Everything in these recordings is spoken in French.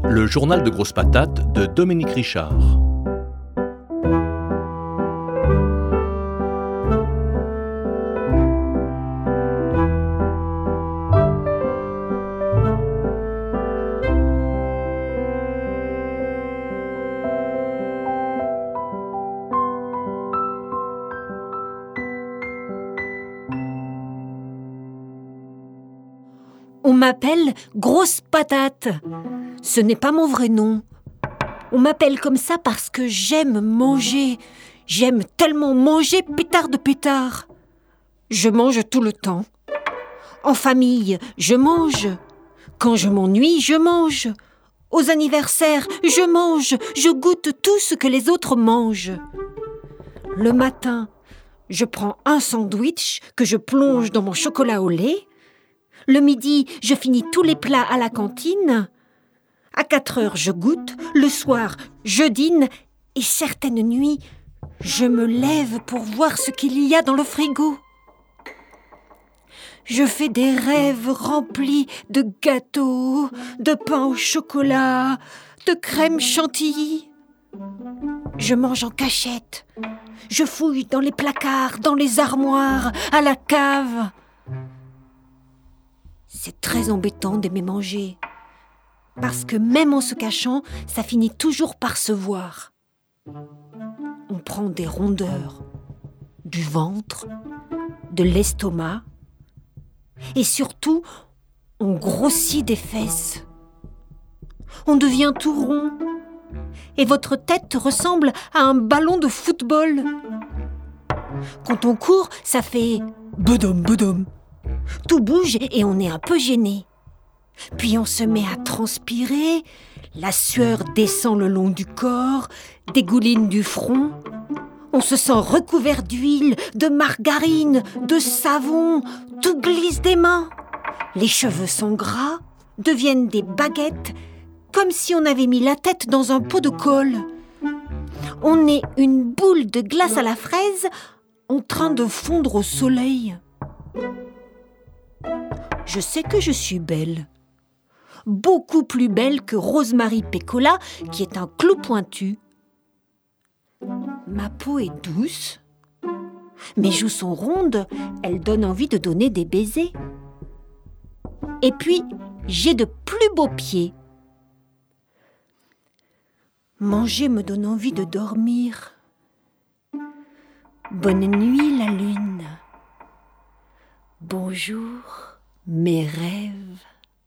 Le journal de Grosse Patate de Dominique Richard. On m'appelle Grosse Patate. Ce n'est pas mon vrai nom. On m'appelle comme ça parce que j'aime manger. J'aime tellement manger pétard de pétard. Je mange tout le temps. En famille, je mange. Quand je m'ennuie, je mange. Aux anniversaires, je mange. Je goûte tout ce que les autres mangent. Le matin, je prends un sandwich que je plonge dans mon chocolat au lait. Le midi, je finis tous les plats à la cantine. À 4 heures, je goûte. Le soir, je dîne. Et certaines nuits, je me lève pour voir ce qu'il y a dans le frigo. Je fais des rêves remplis de gâteaux, de pain au chocolat, de crème chantilly. Je mange en cachette. Je fouille dans les placards, dans les armoires, à la cave. C'est très embêtant d'aimer manger. Parce que même en se cachant, ça finit toujours par se voir. On prend des rondeurs, du ventre, de l'estomac. Et surtout, on grossit des fesses. On devient tout rond. Et votre tête ressemble à un ballon de football. Quand on court, ça fait boudom boudom. Tout bouge et on est un peu gêné. Puis on se met à transpirer, la sueur descend le long du corps, dégouline du front. On se sent recouvert d'huile, de margarine, de savon, tout glisse des mains. Les cheveux sont gras, deviennent des baguettes, comme si on avait mis la tête dans un pot de colle. On est une boule de glace à la fraise en train de fondre au soleil. Je sais que je suis belle. Beaucoup plus belle que Rosemary Pécola, qui est un clou pointu. Ma peau est douce. Mes joues sont rondes, elles donnent envie de donner des baisers. Et puis, j'ai de plus beaux pieds. Manger me donne envie de dormir. Bonne nuit, la lune. Bonjour, mes rêves.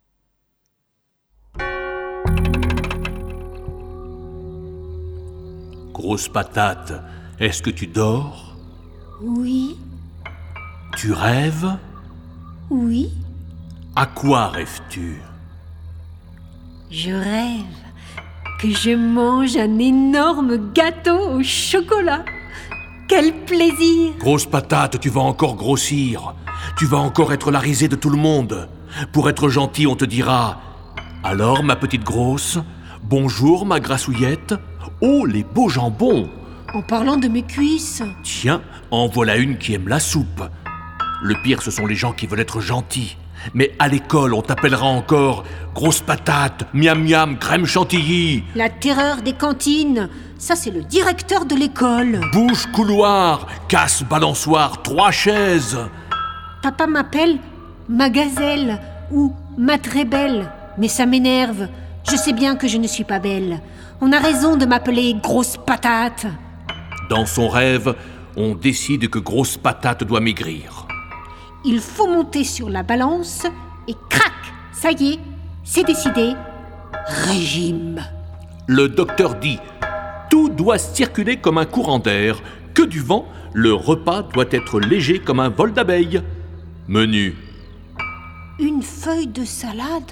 Grosse Patate, est-ce que tu dors? Oui, Tu rêves? oui, À quoi rêves-tu? je rêve que je mange un énorme gâteau au chocolat. Quel plaisir! Grosse Patate, tu vas encore grossir. Tu vas encore être la risée de tout le monde. Pour être gentil, on te dira « Alors, ma petite grosse, bonjour, ma grassouillette. Oh, les beaux jambons! En parlant de mes cuisses, Tiens, en voilà une qui aime la soupe. » Le pire, ce sont les gens qui veulent être gentils. Mais à l'école, on t'appellera encore Grosse Patate, miam miam, crème chantilly, la terreur des cantines, ça c'est le directeur de l'école. bouche couloir, casse balançoire, 3 chaises. Papa m'appelle ma gazelle ou ma très belle, mais ça m'énerve. Je sais bien que je ne suis pas belle. On a raison de m'appeler Grosse Patate. Dans son rêve, on décide que Grosse Patate doit maigrir. Il faut monter sur la balance et crac, ça y est, c'est décidé. Régime. Le docteur dit « Tout doit circuler comme un courant d'air, que du vent, le repas doit être léger comme un vol d'abeilles. » Menu. Une feuille de salade,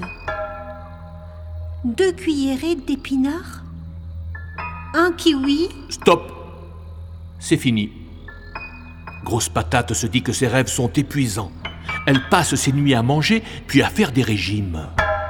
2 cuillerées d'épinards, un kiwi. Stop. C'est fini. Grosse Patate se dit que ses rêves sont épuisants. Elle passe ses nuits à manger, puis à faire des régimes.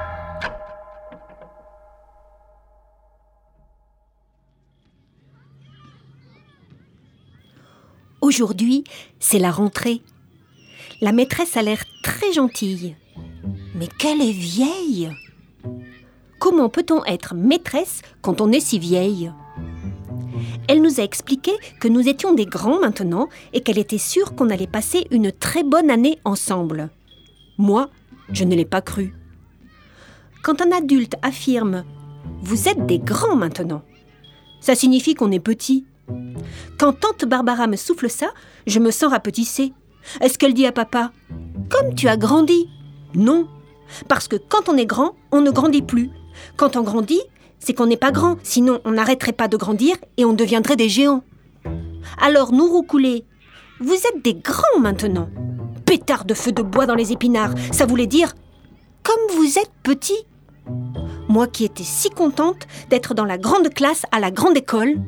Aujourd'hui, c'est la rentrée. La maîtresse a l'air très gentille. Mais qu'elle est vieille! Comment peut-on être maîtresse quand on est si vieille ? Elle nous a expliqué que nous étions des grands maintenant et qu'elle était sûre qu'on allait passer une très bonne année ensemble. Moi, je ne l'ai pas cru. Quand un adulte affirme « Vous êtes des grands maintenant », ça signifie qu'on est petit. Quand tante Barbara me souffle ça, je me sens rapetissée. Est-ce qu'elle dit à papa « Comme tu as grandi ?» Non, parce que quand on est grand, on ne grandit plus. Quand on grandit, c'est qu'on n'est pas grand, sinon on n'arrêterait pas de grandir et on deviendrait des géants. Alors nous roucouler, vous êtes des grands maintenant. Pétard de feu de bois dans les épinards, ça voulait dire comme vous êtes petits. Moi qui étais si contente d'être dans la grande classe à la grande école.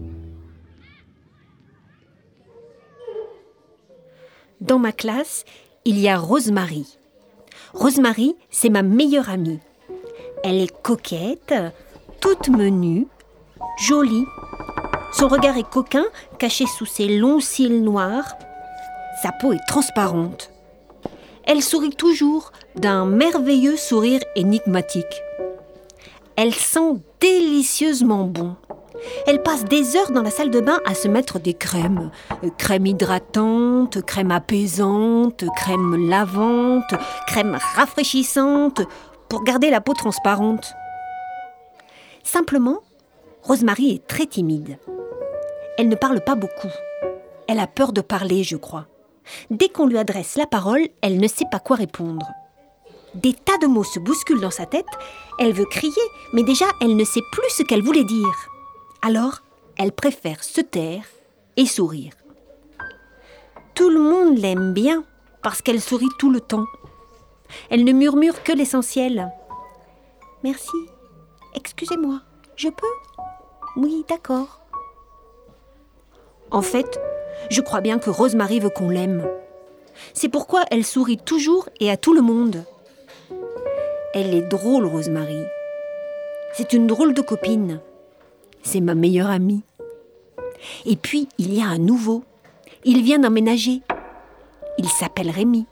Dans ma classe, il y a Rosemary. Rosemary, c'est ma meilleure amie. Elle est coquette, toute menue, jolie. Son regard est coquin, caché sous ses longs cils noirs. Sa peau est transparente. Elle sourit toujours d'un merveilleux sourire énigmatique. Elle sent délicieusement bon. Elle passe des heures dans la salle de bain à se mettre des crèmes. Crème hydratante, crème apaisante, crème lavante, crème rafraîchissante, pour garder la peau transparente. Simplement, Rosemary est très timide. Elle ne parle pas beaucoup. Elle a peur de parler, je crois. Dès qu'on lui adresse la parole, elle ne sait pas quoi répondre. Des tas de mots se bousculent dans sa tête. Elle veut crier, mais déjà, elle ne sait plus ce qu'elle voulait dire. Alors, elle préfère se taire et sourire. Tout le monde l'aime bien parce qu'elle sourit tout le temps. Elle ne murmure que l'essentiel. « Merci. Excusez-moi. Je peux ? Oui, d'accord. » En fait, je crois bien que Rosemary veut qu'on l'aime. C'est pourquoi elle sourit toujours et à tout le monde. Elle est drôle, Rosemary. C'est une drôle de copine. C'est ma meilleure amie. Et puis, il y a un nouveau. Il vient d'emménager. Il s'appelle Rémi.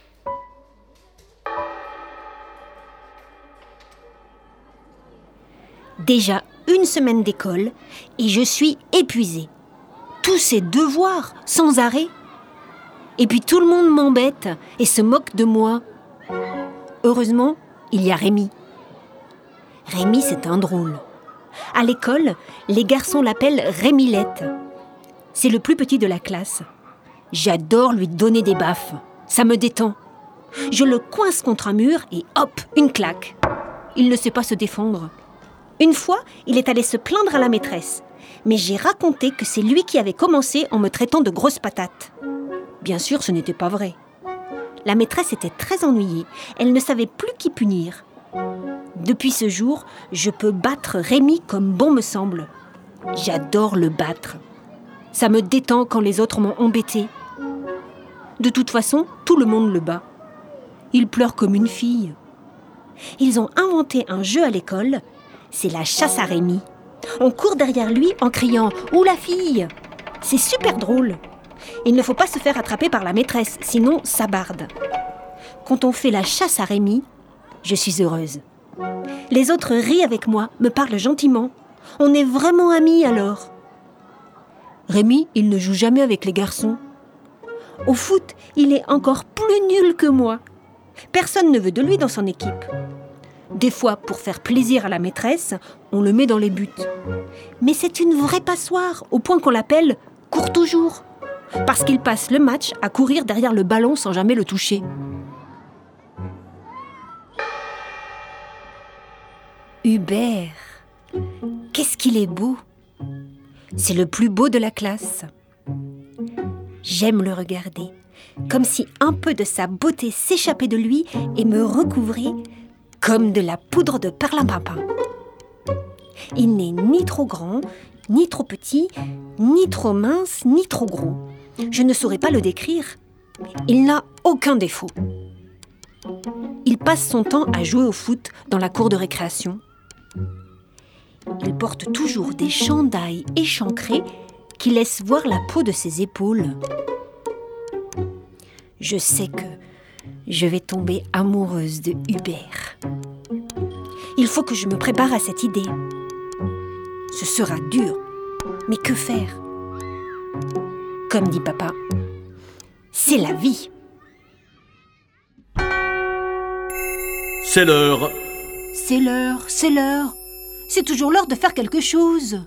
Déjà une semaine d'école et je suis épuisée. Tous ces devoirs, sans arrêt. Et puis tout le monde m'embête et se moque de moi. Heureusement, il y a Rémi. Rémi, c'est un drôle. À l'école, les garçons l'appellent Rémilette. C'est le plus petit de la classe. J'adore lui donner des baffes. Ça me détend. Je le coince contre un mur et hop, une claque. Il ne sait pas se défendre. Une fois, il est allé se plaindre à la maîtresse. Mais j'ai raconté que c'est lui qui avait commencé en me traitant de grosse patate. Bien sûr, ce n'était pas vrai. La maîtresse était très ennuyée. Elle ne savait plus qui punir. Depuis ce jour, je peux battre Rémi comme bon me semble. J'adore le battre. Ça me détend quand les autres m'ont embêté. De toute façon, tout le monde le bat. Il pleure comme une fille. Ils ont inventé un jeu à l'école. C'est la chasse à Rémi. On court derrière lui en criant « Où la fille ?» C'est super drôle. Il ne faut pas se faire attraper par la maîtresse, sinon ça barde. Quand on fait la chasse à Rémi, je suis heureuse. Les autres rient avec moi, me parlent gentiment. On est vraiment amis alors. Rémi, il ne joue jamais avec les garçons. Au foot, il est encore plus nul que moi. Personne ne veut de lui dans son équipe. Des fois, pour faire plaisir à la maîtresse, on le met dans les buts. Mais c'est une vraie passoire, au point qu'on l'appelle « court toujours », parce qu'il passe le match à courir derrière le ballon sans jamais le toucher. Hubert, qu'est-ce qu'il est beau! C'est le plus beau de la classe. J'aime le regarder, comme si un peu de sa beauté s'échappait de lui et me recouvrait comme de la poudre de perlimpinpin. Il n'est ni trop grand, ni trop petit, ni trop mince, ni trop gros. Je ne saurais pas le décrire. Il n'a aucun défaut. Il passe son temps à jouer au foot dans la cour de récréation. Il porte toujours des chandails échancrés qui laissent voir la peau de ses épaules. Je sais que je vais tomber amoureuse de Hubert. Il faut que je me prépare à cette idée. Ce sera dur, mais que faire? Comme dit papa, c'est la vie. C'est l'heure. C'est l'heure, c'est l'heure. C'est toujours l'heure de faire quelque chose.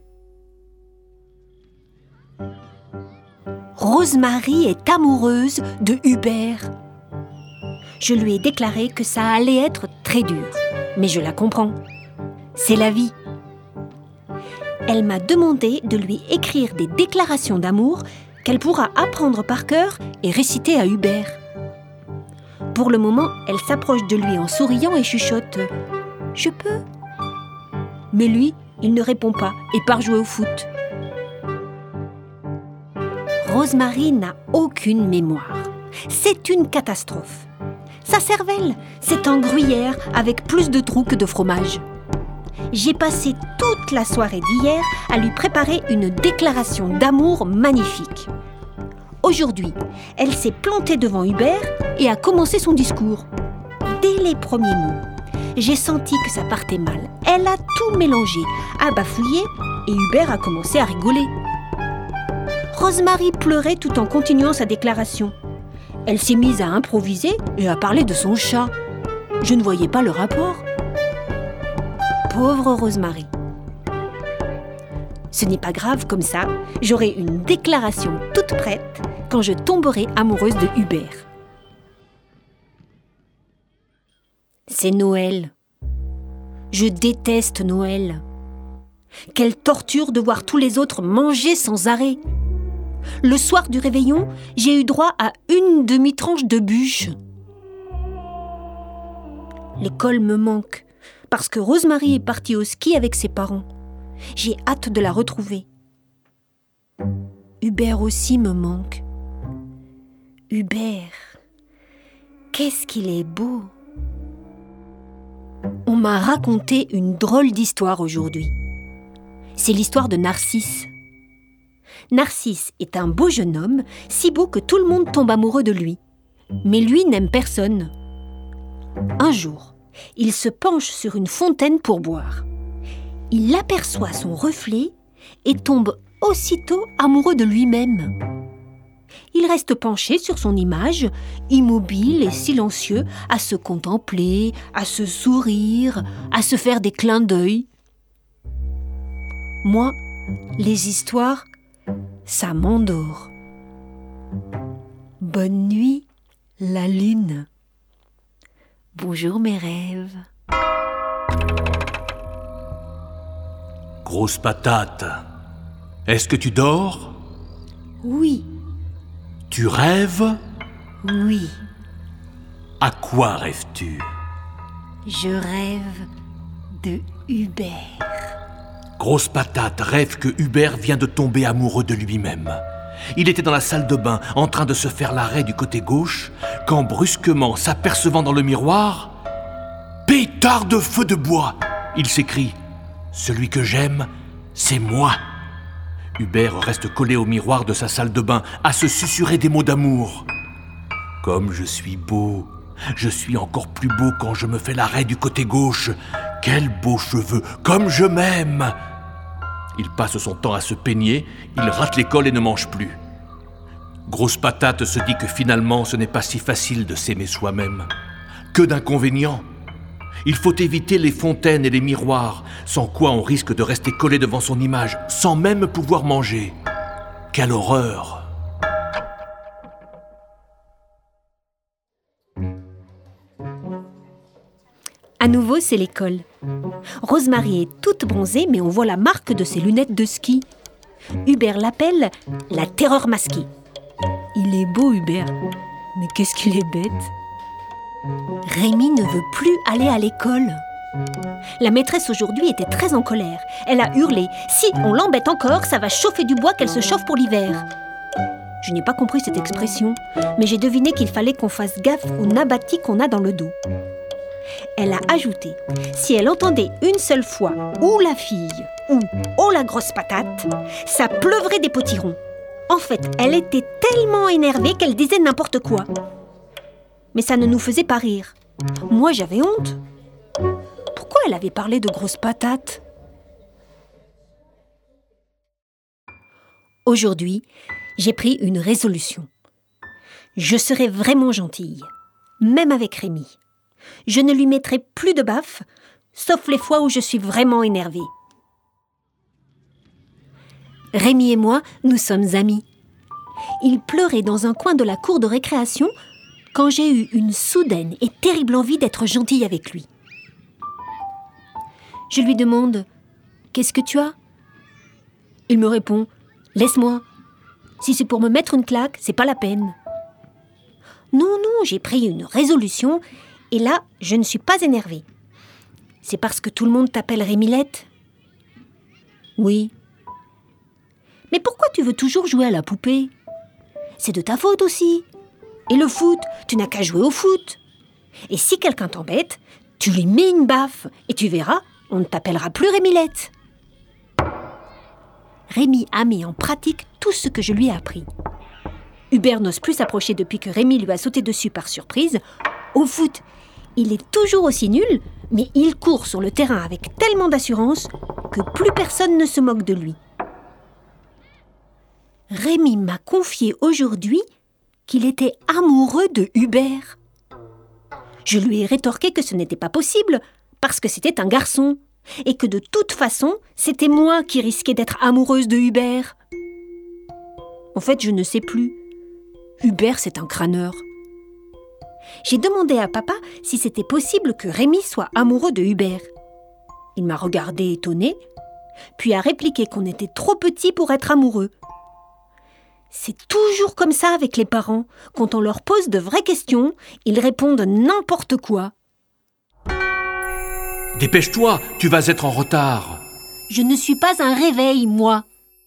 Rosemary est amoureuse de Hubert. Je lui ai déclaré que ça allait être très dur, mais je la comprends. C'est la vie. Elle m'a demandé de lui écrire des déclarations d'amour qu'elle pourra apprendre par cœur et réciter à Hubert. Pour le moment, elle s'approche de lui en souriant et chuchote « Je peux ?» Mais lui, il ne répond pas et part jouer au foot. Rosemary n'a aucune mémoire. C'est une catastrophe. Sa cervelle, c'est un gruyère avec plus de trous que de fromage. J'ai passé toute la soirée d'hier à lui préparer une déclaration d'amour magnifique. Aujourd'hui, elle s'est plantée devant Hubert et a commencé son discours. Dès les premiers mots, j'ai senti que ça partait mal. Elle a tout mélangé, a bafouillé et Hubert a commencé à rigoler. Rosemary pleurait tout en continuant sa déclaration. Elle s'est mise à improviser et à parler de son chat. Je ne voyais pas le rapport. Pauvre Rosemary. Ce n'est pas grave, comme ça, j'aurai une déclaration toute prête quand je tomberai amoureuse de Hubert. C'est Noël. Je déteste Noël. Quelle torture de voir tous les autres manger sans arrêt. Le soir du réveillon, j'ai eu droit à une demi-tranche de bûche. L'école me manque, parce que Rosemary est partie au ski avec ses parents. J'ai hâte de la retrouver. Hubert aussi me manque. Hubert, qu'est-ce qu'il est beau! On m'a raconté une drôle d'histoire aujourd'hui. C'est l'histoire de Narcisse. Narcisse est un beau jeune homme, si beau que tout le monde tombe amoureux de lui. Mais lui n'aime personne. Un jour, il se penche sur une fontaine pour boire. Il aperçoit son reflet et tombe aussitôt amoureux de lui-même. Il reste penché sur son image, immobile et silencieux, à se contempler, à se sourire, à se faire des clins d'œil. Moi, les histoires, ça m'endort. Bonne nuit, la lune. Bonjour mes rêves. Grosse patate, est-ce que tu dors? Oui, Tu rêves? oui, À quoi rêves-tu? je rêve de Hubert. Grosse patate rêve que Hubert vient de tomber amoureux de lui-même. Il était dans la salle de bain, en train de se faire l'arrêt du côté gauche, quand brusquement, s'apercevant dans le miroir, « Pétard de feu de bois !» il s'écrie. « Celui que j'aime, c'est moi !» Hubert reste collé au miroir de sa salle de bain, à se susurrer des mots d'amour. « Comme je suis beau, je suis encore plus beau quand je me fais l'arrêt du côté gauche. Quels beaux cheveux, comme je m'aime !» Il passe son temps à se peigner, il rate l'école et ne mange plus. Grosse patate se dit que finalement ce n'est pas si facile de s'aimer soi-même. Que d'inconvénients! Il faut éviter les fontaines et les miroirs, sans quoi on risque de rester collé devant son image, sans même pouvoir manger. Quelle horreur! À nouveau, c'est l'école. Rosemary est toute bronzée, mais on voit la marque de ses lunettes de ski. Hubert l'appelle la terreur masquée. Il est beau, Hubert, mais qu'est-ce qu'il est bête. Rémi ne veut plus aller à l'école. La maîtresse aujourd'hui était très en colère. Elle a hurlé « Si on l'embête encore, ça va chauffer du bois qu'elle se chauffe pour l'hiver !» Je n'ai pas compris cette expression, mais j'ai deviné qu'il fallait qu'on fasse gaffe aux nabatis qu'on a dans le dos. Elle a ajouté « Si elle entendait une seule fois « ou la fille » ou « oh la grosse patate », ça pleuvrait des potirons. En fait, elle était tellement énervée qu'elle disait n'importe quoi. Mais ça ne nous faisait pas rire. Moi, j'avais honte. Pourquoi Pourquoi elle avait parlé de grosses patates? Aujourd'hui, j'ai pris une résolution. Je serai vraiment gentille, même avec Rémi. Je ne lui mettrai plus de baffes, sauf les fois où je suis vraiment énervée. Rémi et moi, nous sommes amis. Il pleurait dans un coin de la cour de récréation quand j'ai eu une soudaine et terrible envie d'être gentille avec lui. Je lui demande « Qu'est-ce que tu as ?» Il me répond « Laisse-moi. Si c'est pour me mettre une claque, c'est pas la peine. » Non, j'ai pris une résolution et là, je ne suis pas énervée. C'est parce que tout le monde t'appelle Rémilette? Oui. Mais pourquoi tu veux toujours jouer à la poupée? C'est de ta faute aussi. Et le foot, tu n'as qu'à jouer au foot. Et si quelqu'un t'embête, tu lui mets une baffe et tu verras, on ne t'appellera plus Rémilette. Rémi a mis en pratique tout ce que je lui ai appris. Hubert n'ose plus s'approcher depuis que Rémi lui a sauté dessus par surprise. Au foot, il est toujours aussi nul, mais il court sur le terrain avec tellement d'assurance que plus personne ne se moque de lui. Rémi m'a confié aujourd'hui qu'il était amoureux de Hubert. Je lui ai rétorqué que ce n'était pas possible, parce que c'était un garçon, et que de toute façon, c'était moi qui risquais d'être amoureuse de Hubert. En fait, je ne sais plus. Hubert, c'est un crâneur. J'ai demandé à papa si c'était possible que Rémi soit amoureux de Hubert. Il m'a regardé étonné, puis a répliqué qu'on était trop petits pour être amoureux. C'est toujours comme ça avec les parents. Quand on leur pose de vraies questions, ils répondent n'importe quoi. Dépêche-toi, tu vas être en retard. Je ne suis pas un réveil, moi.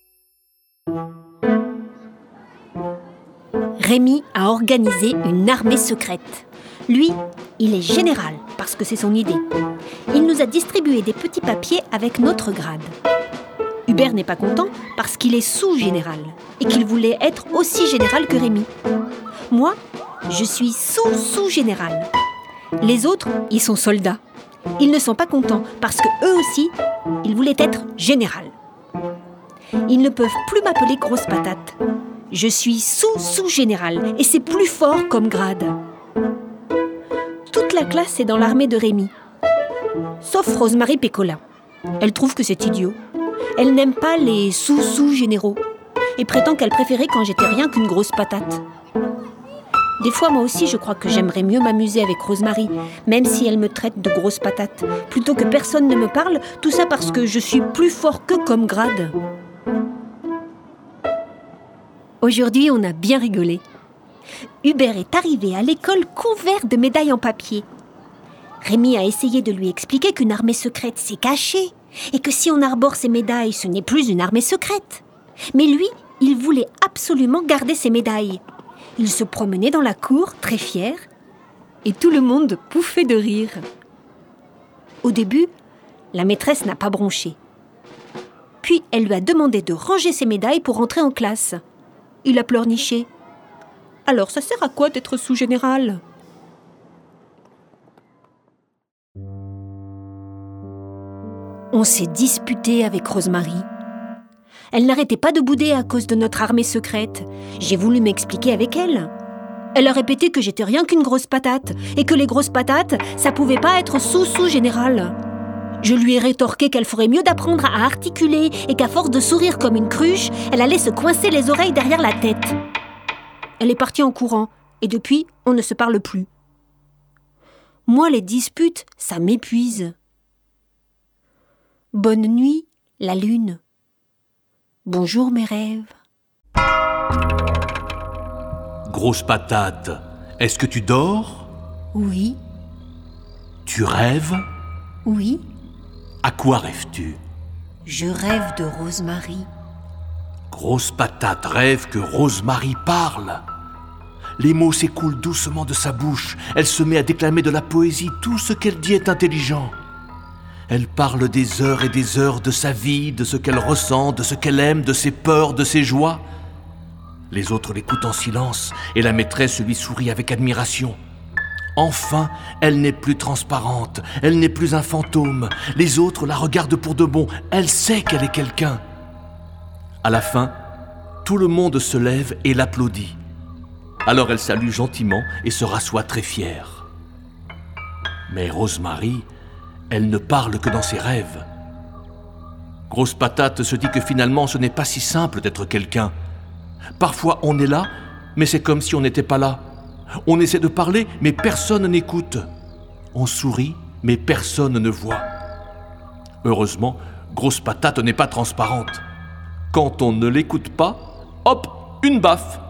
Rémi a organisé une armée secrète. Lui, il est général, parce que c'est son idée. Il nous a distribué des petits papiers avec notre grade. Hubert n'est pas content parce qu'il est sous-général et qu'il voulait être aussi général que Rémi. Moi, je suis sous-général. Les autres, ils sont soldats. Ils ne sont pas contents parce qu'eux aussi, ils voulaient être général. Ils ne peuvent plus m'appeler grosse patate. Je suis sous-général et c'est plus fort comme grade. Toute la classe est dans l'armée de Rémi. Sauf Rosemary Pécola. Elle trouve que c'est idiot. Elle n'aime pas les sous-généraux et prétend qu'elle préférait quand j'étais rien qu'une grosse patate. Des fois, moi aussi, je crois que j'aimerais mieux m'amuser avec Rosemary, même si elle me traite de grosse patate, plutôt que personne ne me parle, tout ça parce que je suis plus fort qu'eux comme grade. Aujourd'hui, on a bien rigolé. Hubert est arrivé à l'école couvert de médailles en papier. Rémi a essayé de lui expliquer qu'une armée secrète, c'est caché, et que si on arbore ces médailles, ce n'est plus une armée secrète. Mais lui, il voulait absolument garder ses médailles. Il se promenait dans la cour, très fier, et tout le monde pouffait de rire. Au début, la maîtresse n'a pas bronché. Puis, elle lui a demandé de ranger ses médailles pour entrer en classe. Il a pleurniché. « Alors, ça sert à quoi d'être sous-général ?» On s'est disputé avec Rosemary. Elle n'arrêtait pas de bouder à cause de notre armée secrète. J'ai voulu m'expliquer avec elle. Elle a répété que j'étais rien qu'une grosse patate et que les grosses patates, ça pouvait pas être sous-général. Je lui ai rétorqué qu'elle ferait mieux d'apprendre à articuler et qu'à force de sourire comme une cruche, elle allait se coincer les oreilles derrière la tête. Elle est partie en courant et depuis, on ne se parle plus. Moi, les disputes, ça m'épuise. Bonne nuit, la lune. Bonjour mes rêves. Grosse patate, est-ce que tu dors? Oui. Tu rêves? Oui. À quoi rêves-tu? Je rêve de Rosemary. Grosse patate rêve que Rosemary parle. Les mots s'écoulent doucement de sa bouche. Elle se met à déclamer de la poésie. Tout ce qu'elle dit est intelligent. Elle parle des heures et des heures de sa vie, de ce qu'elle ressent, de ce qu'elle aime, de ses peurs, de ses joies. Les autres l'écoutent en silence et la maîtresse lui sourit avec admiration. Enfin, elle n'est plus transparente, elle n'est plus un fantôme. Les autres la regardent pour de bon, elle sait qu'elle est quelqu'un. À la fin, tout le monde se lève et l'applaudit. Alors elle salue gentiment et se rassoit très fière. Mais Rosemary, elle ne parle que dans ses rêves. Grosse Patate se dit que finalement ce n'est pas si simple d'être quelqu'un. Parfois on est là, mais c'est comme si on n'était pas là. On essaie de parler, mais personne n'écoute. On sourit, mais personne ne voit. Heureusement, Grosse Patate n'est pas transparente. Quand on ne l'écoute pas, hop, une baffe.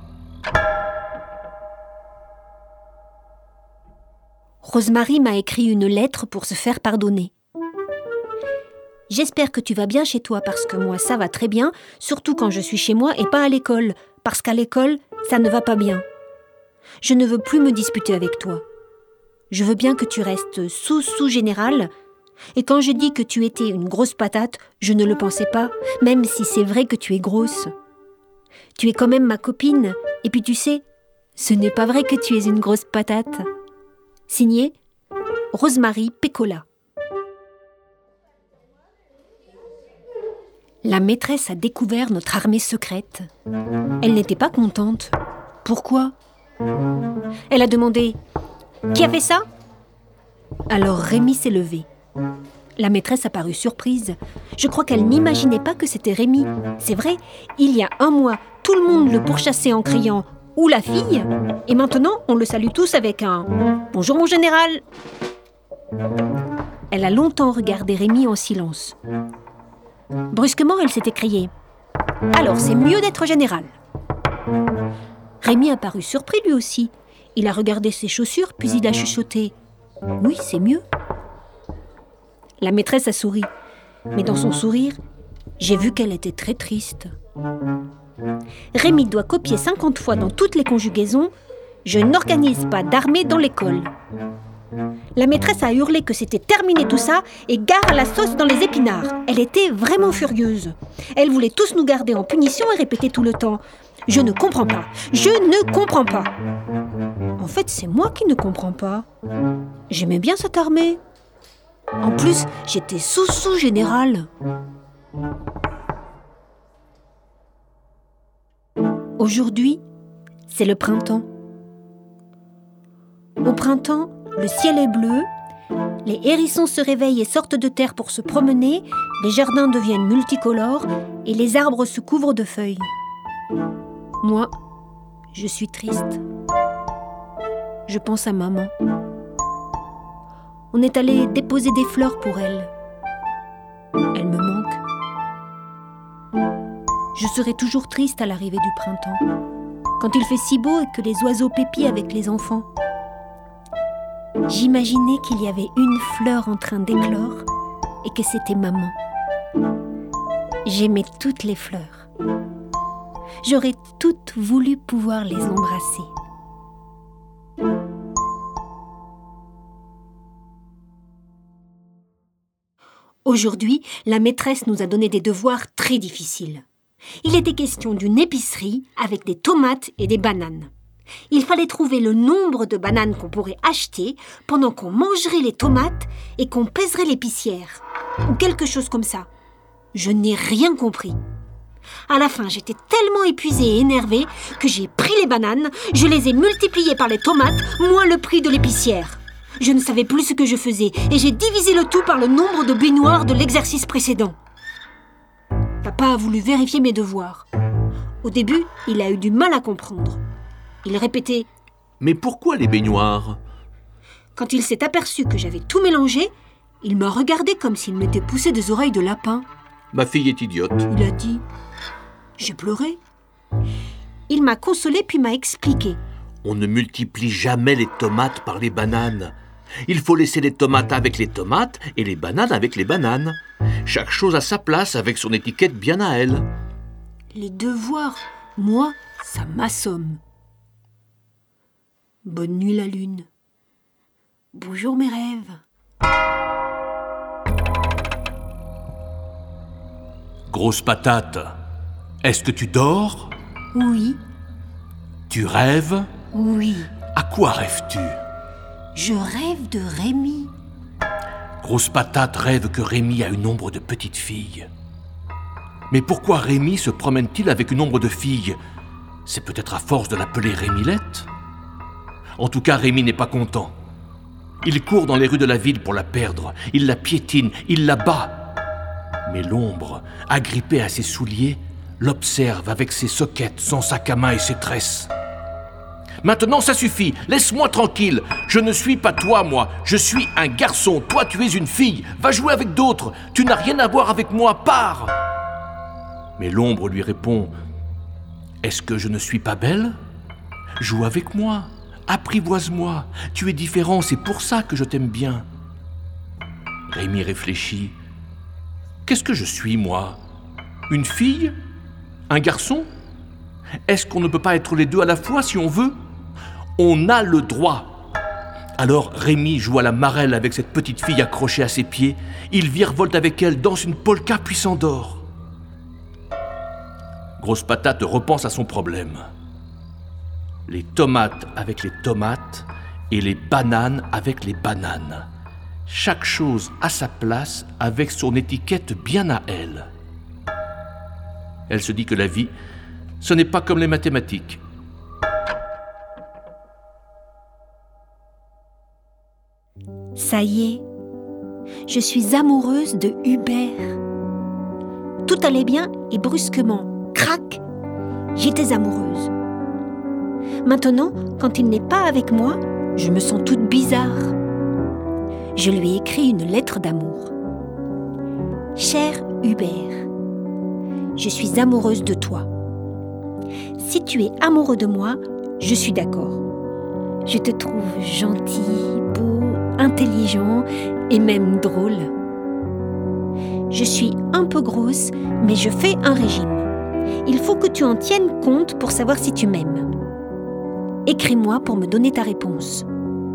Rosemary m'a écrit une lettre pour se faire pardonner. J'espère que tu vas bien chez toi parce que moi ça va très bien, surtout quand je suis chez moi et pas à l'école, parce qu'à l'école, ça ne va pas bien. Je ne veux plus me disputer avec toi. Je veux bien que tu restes sous-général. Et quand je dis que tu étais une grosse patate, je ne le pensais pas, même si c'est vrai que tu es grosse. Tu es quand même ma copine, et puis tu sais, ce n'est pas vrai que tu es une grosse patate. Signé Rosemary Pécola. La maîtresse a découvert notre armée secrète. Elle n'était pas contente. Pourquoi ? Elle a demandé « Qui a fait ça ?» Alors Rémi s'est levé. La maîtresse a paru surprise. Je crois qu'elle n'imaginait pas que c'était Rémi. C'est vrai, il y a un mois, tout le monde le pourchassait en criant « Où la fille ?» Et maintenant, on le salue tous avec un « Bonjour mon général !» Elle a longtemps regardé Rémi en silence. Brusquement, elle s'est écriée « Alors, c'est mieux d'être général !» Rémi a paru surpris lui aussi. Il a regardé ses chaussures, puis il a chuchoté « Oui, c'est mieux !» La maîtresse a souri. Mais dans son sourire, j'ai vu qu'elle était très triste. Rémi doit copier 50 fois dans toutes les conjugaisons « Je n'organise pas d'armée dans l'école !» La maîtresse a hurlé que c'était terminé tout ça et gare à la sauce dans les épinards. Elle était vraiment furieuse. Elle voulait tous nous garder en punition et répéter tout le temps « Je ne comprends pas, je ne comprends pas !» En fait, c'est moi qui ne comprends pas. J'aimais bien cette armée. En plus, j'étais sous-général. Aujourd'hui, c'est le printemps. Au printemps, le ciel est bleu, les hérissons se réveillent et sortent de terre pour se promener, les jardins deviennent multicolores et les arbres se couvrent de feuilles. Moi, je suis triste. Je pense à maman. On est allé déposer des fleurs pour elle. Elle me manque. Je serai toujours triste à l'arrivée du printemps, quand il fait si beau et que les oiseaux pépient avec les enfants. J'imaginais qu'il y avait une fleur en train d'éclore et que c'était maman. J'aimais toutes les fleurs. J'aurais toutes voulu pouvoir les embrasser. Aujourd'hui, la maîtresse nous a donné des devoirs très difficiles. Il était question d'une épicerie avec des tomates et des bananes. Il fallait trouver le nombre de bananes qu'on pourrait acheter pendant qu'on mangerait les tomates et qu'on pèserait l'épicière. Ou quelque chose comme ça. Je n'ai rien compris. À la fin, j'étais tellement épuisée et énervée que j'ai pris les bananes, je les ai multipliées par les tomates, moins le prix de l'épicière. Je ne savais plus ce que je faisais et j'ai divisé le tout par le nombre de baignoires de l'exercice précédent. Papa a voulu vérifier mes devoirs. Au début, il a eu du mal à comprendre. Il répétait « Mais pourquoi les baignoires ?» Quand il s'est aperçu que j'avais tout mélangé, il m'a regardé comme s'il m'était poussé des oreilles de lapin. Ma fille est idiote. Il a dit. J'ai pleuré. Il m'a consolé puis m'a expliqué. On ne multiplie jamais les tomates par les bananes. Il faut laisser les tomates avec les tomates et les bananes avec les bananes. Chaque chose a sa place avec son étiquette bien à elle. Les devoirs, moi, ça m'assomme. Bonne nuit la lune. Bonjour mes rêves. Grosse Patate, est-ce que tu dors ? Oui. Tu rêves ? Oui. À quoi rêves-tu ? Je rêve de Rémi. Grosse Patate rêve que Rémi a une ombre de petite fille. Mais pourquoi Rémi se promène-t-il avec une ombre de fille? C'est peut-être à force de l'appeler Rémilette. En tout cas, Rémi n'est pas content. Il court dans les rues de la ville pour la perdre. Il la piétine, il la bat. Mais l'ombre, agrippée à ses souliers, l'observe avec ses soquettes, son sac à main et ses tresses. Maintenant, ça suffit, laisse-moi tranquille. Je ne suis pas toi, moi. Je suis un garçon. Toi, tu es une fille. Va jouer avec d'autres. Tu n'as rien à voir avec moi. Pars. Mais l'ombre lui répond: est-ce que je ne suis pas belle? Joue avec moi. Apprivoise-moi. Tu es différent, c'est pour ça que je t'aime bien. Rémi réfléchit. Qu'est-ce que je suis, moi? Une fille? Un garçon? Est-ce qu'on ne peut pas être les deux à la fois si on veut? On a le droit. Alors Rémi joue à la marelle avec cette petite fille accrochée à ses pieds. Il virevolte avec elle, danse une polka puis s'endort. Grosse Patate repense à son problème. Les tomates avec les tomates et les bananes avec les bananes. Chaque chose à sa place avec son étiquette bien à elle. Elle se dit que la vie, ce n'est pas comme les mathématiques. Ça y est, je suis amoureuse de Hubert. Tout allait bien et brusquement, crac, j'étais amoureuse. Maintenant, quand il n'est pas avec moi, je me sens toute bizarre. Je lui ai écrit une lettre d'amour. Cher Hubert, je suis amoureuse de toi. Si tu es amoureux de moi, je suis d'accord. Je te trouve gentil, beau, intelligent et même drôle. Je suis un peu grosse, mais je fais un régime. Il faut que tu en tiennes compte pour savoir si tu m'aimes. Écris-moi pour me donner ta réponse.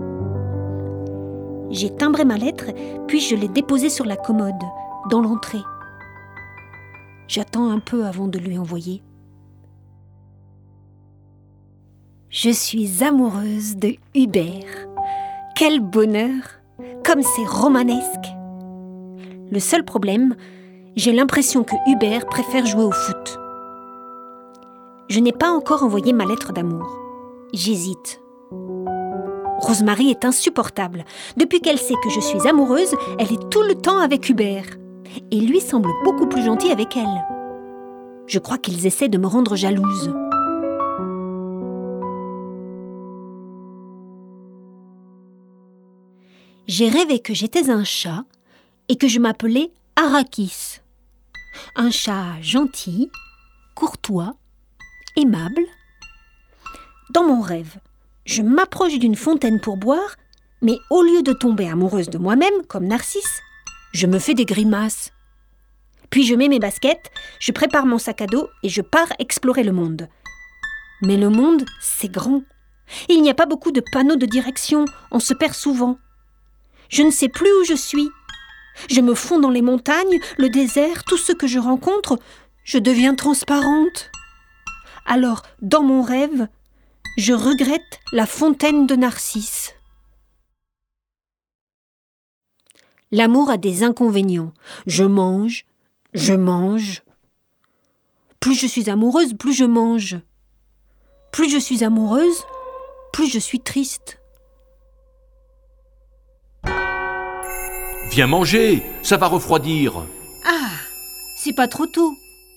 J'ai timbré ma lettre, puis je l'ai déposée sur la commode, dans l'entrée. J'attends un peu avant de lui envoyer. Je suis amoureuse de Hubert. Quel bonheur! Comme c'est romanesque! Le seul problème, j'ai l'impression que Hubert préfère jouer au foot. Je n'ai pas encore envoyé ma lettre d'amour. J'hésite. Rosemary est insupportable. Depuis qu'elle sait que je suis amoureuse, elle est tout le temps avec Hubert. Et lui semble beaucoup plus gentil avec elle. Je crois qu'ils essaient de me rendre jalouse. J'ai rêvé que j'étais un chat et que je m'appelais Arrakis. Un chat gentil, courtois, aimable. Dans mon rêve, je m'approche d'une fontaine pour boire, mais au lieu de tomber amoureuse de moi-même, comme Narcisse, je me fais des grimaces. Puis je mets mes baskets, je prépare mon sac à dos et je pars explorer le monde. Mais le monde, c'est grand. Il n'y a pas beaucoup de panneaux de direction, on se perd souvent. Je ne sais plus où je suis. Je me fonds dans les montagnes, le désert, tout ce que je rencontre, je deviens transparente. Alors, dans mon rêve, je regrette la fontaine de Narcisse. L'amour a des inconvénients. Je mange. Plus je suis amoureuse, plus je mange. Plus je suis amoureuse, plus je suis triste. Viens manger, ça va refroidir. Ah, c'est pas trop tôt.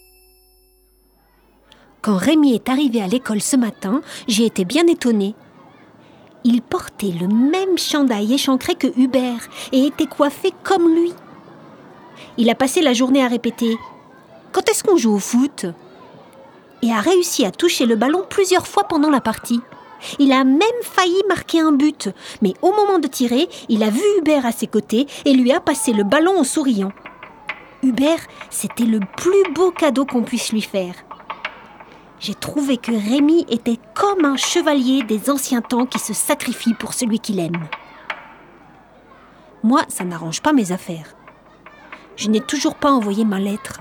Quand Rémi est arrivé à l'école ce matin, j'ai été bien étonnée. Il portait le même chandail échancré que Hubert et était coiffé comme lui. Il a passé la journée à répéter « Quand est-ce qu'on joue au foot ?» et a réussi à toucher le ballon plusieurs fois pendant la partie. Il a même failli marquer un but, mais au moment de tirer, il a vu Hubert à ses côtés et lui a passé le ballon en souriant. Hubert, c'était le plus beau cadeau qu'on puisse lui faire. J'ai trouvé que Rémi était comme un chevalier des anciens temps qui se sacrifie pour celui qu'il aime. Moi, ça n'arrange pas mes affaires. Je n'ai toujours pas envoyé ma lettre.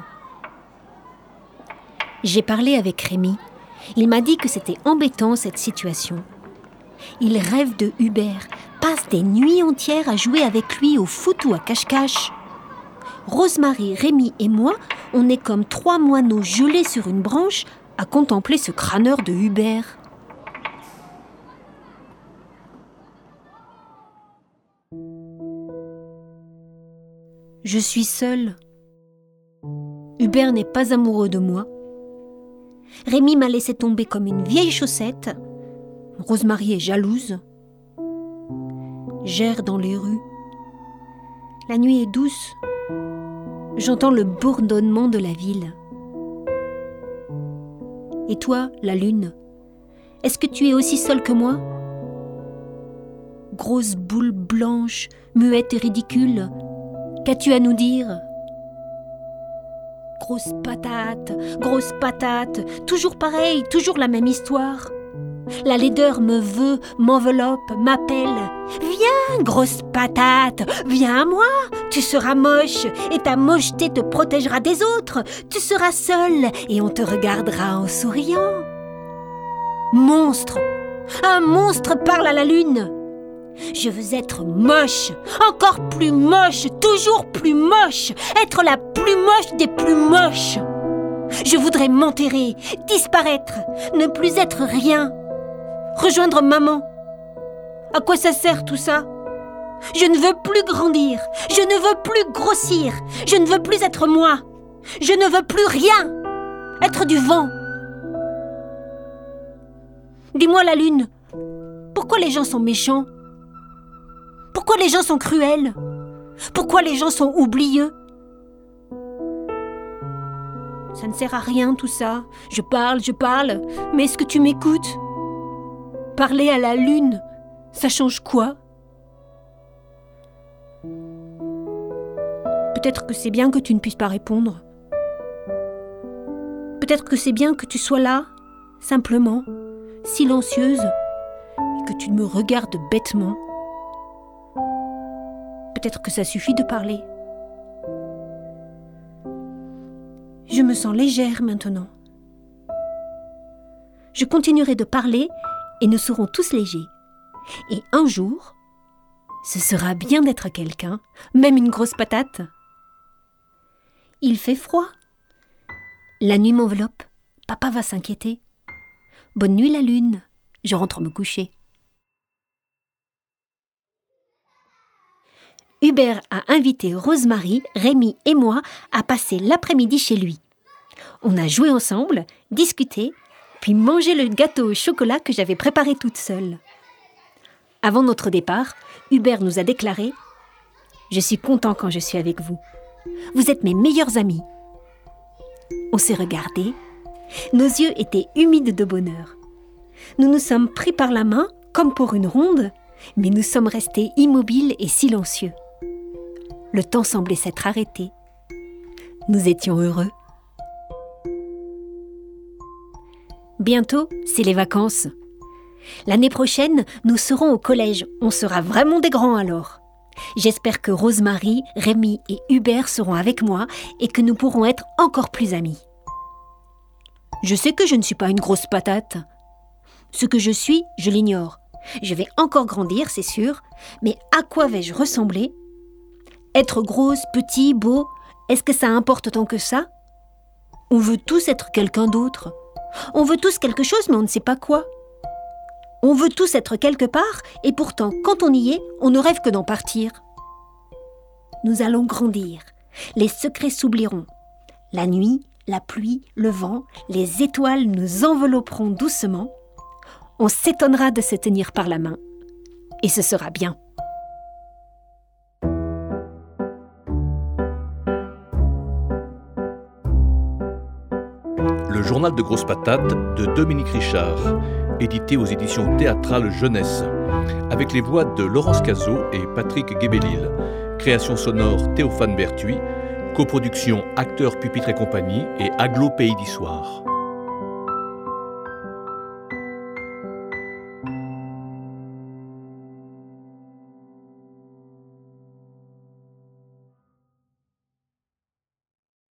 J'ai parlé avec Rémi. Il m'a dit que c'était embêtant cette situation. Il rêve de Hubert, pas passe des nuits entières à jouer avec lui au foot ou à cache-cache. Rosemary, Rémi et moi, on est comme 3 moineaux gelés sur une branche à contempler ce crâneur de Hubert. Je suis seule. Hubert n'est pas amoureux de moi. Rémi m'a laissé tomber comme une vieille chaussette. Rosemary est jalouse. J'erre dans les rues. La nuit est douce. J'entends le bourdonnement de la ville. Et toi, la lune, est-ce que tu es aussi seule que moi ? Grosse boule blanche, muette et ridicule, qu'as-tu à nous dire ? Grosse patate, toujours pareil, toujours la même histoire. La laideur me veut, m'enveloppe, m'appelle. Viens, grosse patate, viens à moi. Tu seras moche et ta mocheté te protégera des autres. Tu seras seule et on te regardera en souriant. Monstre, un monstre parle à la lune. Je veux être moche, encore plus moche, toujours plus moche, être la plus moche des plus moches. Je voudrais m'enterrer, disparaître, ne plus être rien. Rejoindre maman. À quoi ça sert tout ça ? Je ne veux plus grandir, je ne veux plus grossir, je ne veux plus être moi, je ne veux plus rien, être du vent. Dis-moi la lune, pourquoi les gens sont méchants ? Pourquoi les gens sont cruels ? Pourquoi les gens sont oublieux ? Ça ne sert à rien tout ça, je parle, mais est-ce que tu m'écoutes ? Parler à la lune, ça change quoi ? Peut-être que c'est bien que tu ne puisses pas répondre. Peut-être que c'est bien que tu sois là, simplement, silencieuse, et que tu me regardes bêtement. Peut-être que ça suffit de parler. Je me sens légère maintenant. Je continuerai de parler et nous serons tous légers. Et un jour, ce sera bien d'être quelqu'un, même une grosse patate. Il fait froid. La nuit m'enveloppe. Papa va s'inquiéter. Bonne nuit la lune. Je rentre me coucher. Hubert a invité Rosemary, Rémi et moi à passer l'après-midi chez lui. On a joué ensemble, discuté, puis mangé le gâteau au chocolat que j'avais préparé toute seule. Avant notre départ, Hubert nous a déclaré « Je suis content quand je suis avec vous. Vous êtes mes meilleurs amis. » On s'est regardés. Nos yeux étaient humides de bonheur. Nous nous sommes pris par la main, comme pour une ronde, mais nous sommes restés immobiles et silencieux. Le temps semblait s'être arrêté. Nous étions heureux. Bientôt, c'est les vacances. L'année prochaine, nous serons au collège. On sera vraiment des grands alors. J'espère que Rosemary, Rémi et Hubert seront avec moi et que nous pourrons être encore plus amis. Je sais que je ne suis pas une grosse patate. Ce que je suis, je l'ignore. Je vais encore grandir, c'est sûr, mais à quoi vais-je ressembler ? Être grosse, petit, beau, est-ce que ça importe tant que ça ? On veut tous être quelqu'un d'autre. On veut tous quelque chose, mais on ne sait pas quoi. On veut tous être quelque part, et pourtant, quand on y est, on ne rêve que d'en partir. Nous allons grandir. Les secrets s'oublieront. La nuit, la pluie, le vent, les étoiles nous envelopperont doucement. On s'étonnera de se tenir par la main. Et ce sera bien. Le journal de Grosse Patate de Dominique Richard, édité aux éditions théâtrales Jeunesse, avec les voix de Laurence Cazot et Patrick Guébélil. Création sonore Théophane Berthuis, coproduction Acteurs Pupitre et compagnie et Aglo Pays d'Issoire.